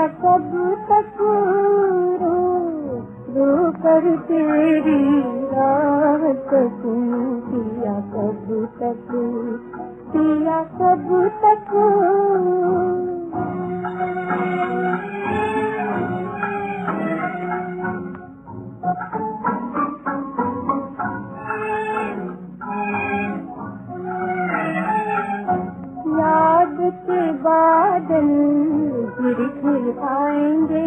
कब तक रो रो कर तेरी राह तकूं, पिया कब तक, पिया कब तक। याद के बादल गिर गिर आएंगे,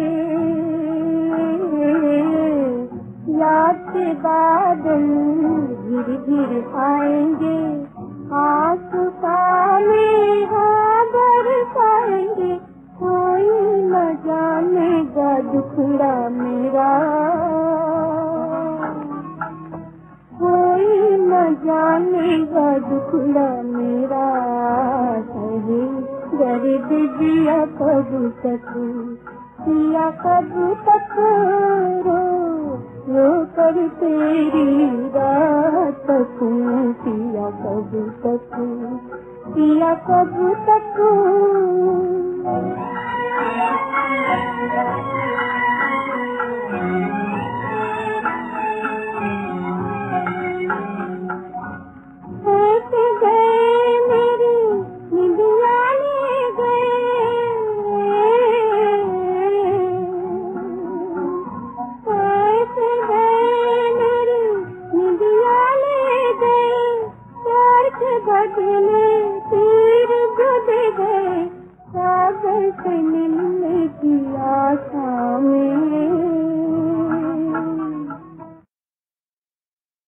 याद के बादल गिर गिर आएंगे, आंसू काले हाँ बरसाएंगे, कोई न जानेगा दुखड़ा मेरा, कोई न जानेगा दुखड़ा मेरा। सही दर्द दिया कब तक, पिया कब तक रो रो कर तेरी राह तकूं, पिया कब तक, पिया कब तक। ऐसे गए मेरी निंदिया ले गए, ऐसे गए मेरी निंदिया ले गए, प्यार के बदले तीर गुद गए, सागर से